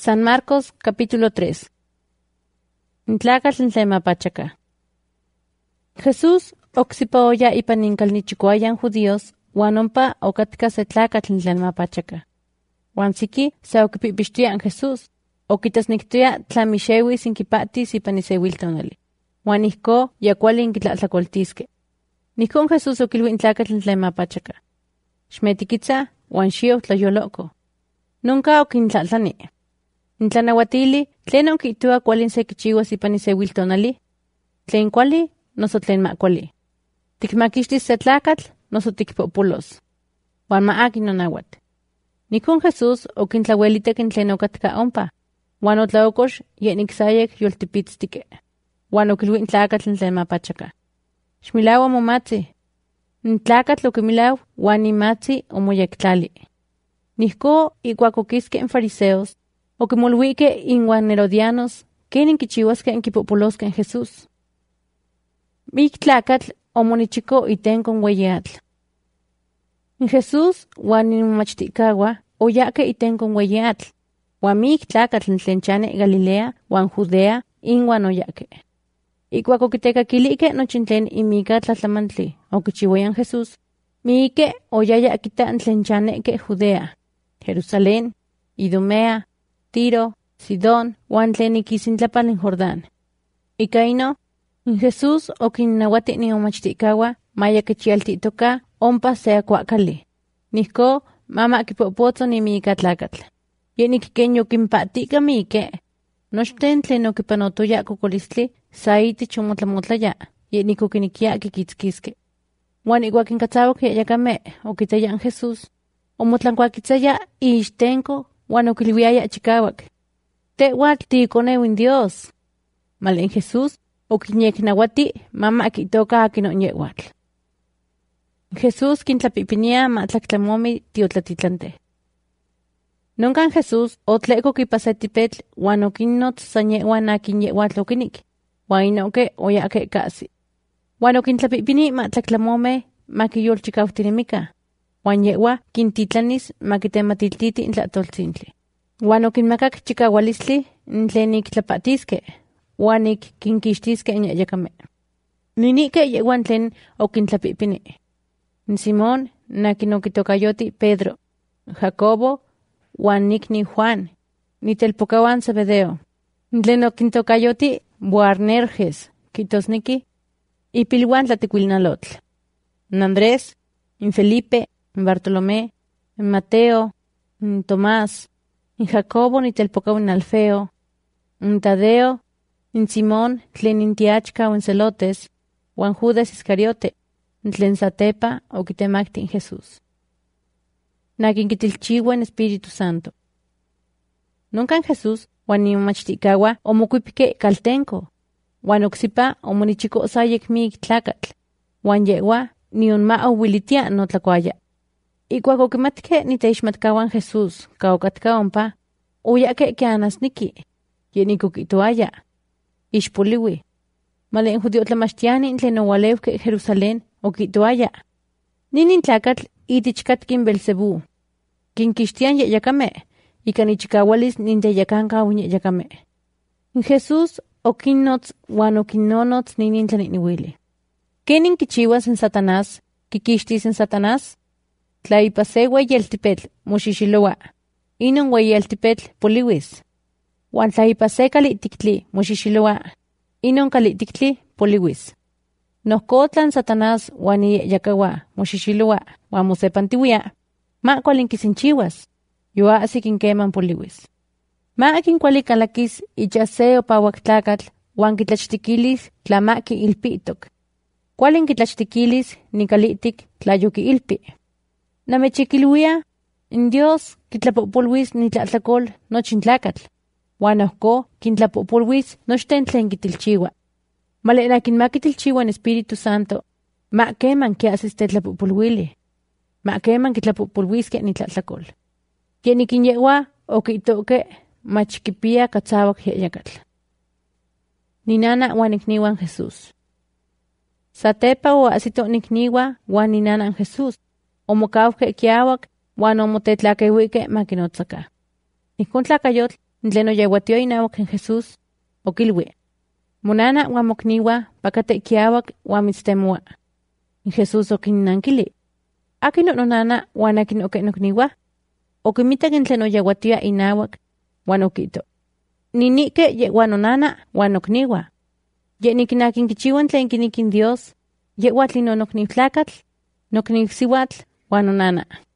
San Marcos, capítulo 3. Intlacatl tlemapachaka. Jesús oksipaoya ipan inkalnichikoayan judíos, uan ompa okatka se tlacatl tlemapachaka. Uan siki se okipipixtia Jesús, okitasniktia tlamixewis inkipatis ipan isewiltonali. Uan ihko yakuali inkitlatlakoltiske. Nihkon Jesús okilui intlacatl tlemapachaka. Xmetikitza uan xio tlayoloko. Nunca okintlatlani. Intlanawatili, tlen onkitua kualin se kichiwas ipan isewiltonali? Tlen kuali, noso tlen makuali. Tikmakixtis se tlakatl, noso tikpopulos. Uan maaki nonawat. Nikon Jesús okintlawelitek tlen okatka ompa. Uan otlaokox yeniksayek yoltipitstike. Uan okilui intlakatl tlen mapachaka. Xmilawa momatzi. Intlakatl okimilaw uan imatzi omoyektlali. Nihko ikuak okiske en fariseos, okimolwike inwan herodianos, kenin kichiwaske inkipopoloske en Jesús. Mik tlakatl omonichiko itenkon weyi atl. En Jesús uan inmomachtikawa oyake itenkon weyi atl, uan mik tlakatl tlen chane Galilea uan Judea inwan oyake. Ikuak okitekakilike nochin tlen imika tlatlamantli okichiwayan Jesús, miike oyaya kita tlen chaneke Judea, Jerusalén, Idumea, Tiro, Sidón, uan tlen ikisintlapal en Jordán. Ika ino, en Jesús okinnawati niomachtikahua maya kichialtitoka ompa sea kuakali. Nihko mama kipopotso nimika tlakatl. Yenik ken yokinpatika miike. Nochten tlen okipanotoya kokolistli saiti chomotlamotlaya, yenik okinikia kikitzkiske. Uan iguak inkatzawak yayakame okitayan Jesús, omotlankuakitzaya ixtenko uan okilwiaya chikawak. Tehuatl tiikoneu Dios. Malen Jesús okinyeknawati mama kitoka akinonyewatl. Jesús kintlapipinia matlaktlamomi tiotlatitlante. Nuncan Jesús otleko kipasetipetl uan okinnotz sanyewan akinyewatl okinik, uan inoke oyake kasi. Uan okintlapipini matlaktlamome makiyolchikautinimika, uan yewa kintitlanis makitematiltiti intlatoltzintli. Uan okinmakak chikawalistli tlen iktlapatiske, uan kinkixtiske inyayakame. Ninike yewan tlen okintlapipini. Simón nakinokitokayoti Pedro, Jacobo, uan nikni Juan, nitelpokawan Zebedeo. Tlen okintokayoti Boanerges, kitosniki, ipilwan tlatikuilnalotl. Andrés, Felipe, Bartolomé, Mateo, Tomás, Jacobo nitelpokawan Alfeo, Tadeo, Simón tlen intiachka o Celotes, uan Judas Iscariote, tlen satepa okitemakti Jesús. Nakinkitilchiwa en Espíritu Santo. Nunca Jesús uan nimomachtikahua omokuipike kaltenko, uan oksipa omonichiko sayek mik tlakatl, uan yewa nionma owilitia notlakuaya. Ikuak okimatke niteixmatkawan Jesús ka okatka ompa, oyake kianasniki, yenik okitoaya. Ixpoliwi. Malen judiotlamachtiani tlen owaleuke Jerusalén okitoaya. Ninin tlakatl itichkatkin Belzebú. Kinkixtian yayakame, ika nichikawalis ninteyakanka unyayakame. Jesús okinnotz uan okinnonotz ninin tlaniniwili. Kenin kichiwas en Satanás, kikixtis en Satanás? Tlaipa se weyeltipetl moxixiloa, inon weyeltipetl poliwis. Uan tlaipa se kalitiktli moxixiloa, inon kalitiktli poliwis. Nohkotlan Satanás uan iyakawa moxixiloa uan mosepantiwia, ma kualin kisinchiwas, yoasik inkeman poliwis. Ma akin kuali kalakis icha se opawak tlakatl uan kitlachtikilis tlamaki ilpitok. Kualin kitlachtikilis nikalitik tlayoki ilpi. Namechikilwia, in Dios kitlapopolwis nitlatlakol nochin tlakatl, uan ohko kintlapopolwis nochten tlen kitilchiwa. Malena kinmakitilchiwa en Espíritu Santo, ma keman kiasis tetlapopolwili, ma keman kitlapopolwiske nitlatlakol. Yenikinyewa okitoke machkipia katzawak yayakatl. Ninana uan ikniwan Jesús. Satepa oasito nikniwa uan ninana Jesús, omokauke kiawak uan omotetlakeuike makinotzaka. Ijkon tlakayotl tlen oyewatio inawak en Jesús, okilui: Monana uan mokniwa pakate kiawak uan mitztemoa. En Jesús okinnankili: Akin nonana uan akin nokniwa? Okimitak en tlen oyewatia inawak, uan okito: Ninike yewa nonana uan nokniwa. Ye nikinakin kichiwan tlen kinikin Dios, yewa tlin nokniw tlakatl, nokniw siwatl, uan nonana.